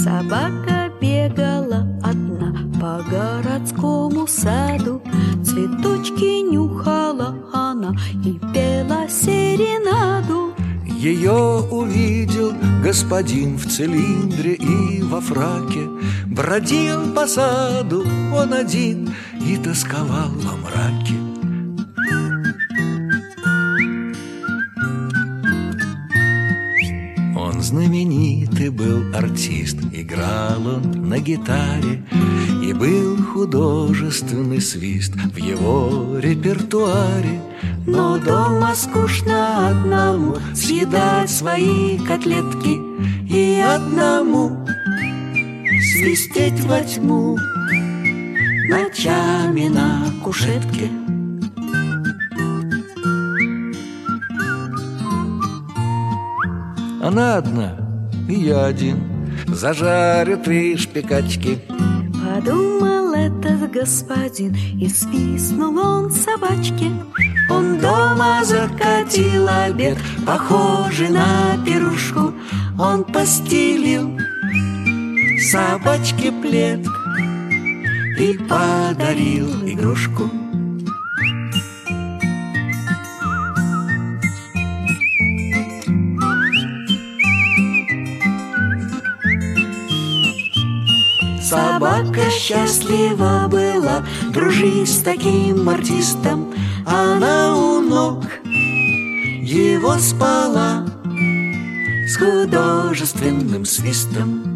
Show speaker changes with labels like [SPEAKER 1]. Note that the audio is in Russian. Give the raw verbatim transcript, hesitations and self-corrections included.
[SPEAKER 1] Собака бегала одна по городскому саду, цветочки нюхала она и пела серенаду.
[SPEAKER 2] Ее увидел господин в цилиндре и во фраке. Бродил по саду он один и тосковал во мраке. Он знаменитый был артист, играл он на гитаре, и был художественный свист в его репертуаре.
[SPEAKER 1] Но дома скучно одному съедать свои котлетки и одному свистеть во тьму ночами на кушетке.
[SPEAKER 2] Она одна, и я один, зажарю три шпикачки.
[SPEAKER 1] Подумал этот господин, и свистнул он собачке. Он дома закатил обед, похожий на пирушку. Он постелил собачке плед и подарил игрушку. Собака счастлива была дружить с таким артистом. Она у ног его спала с художественным свистом.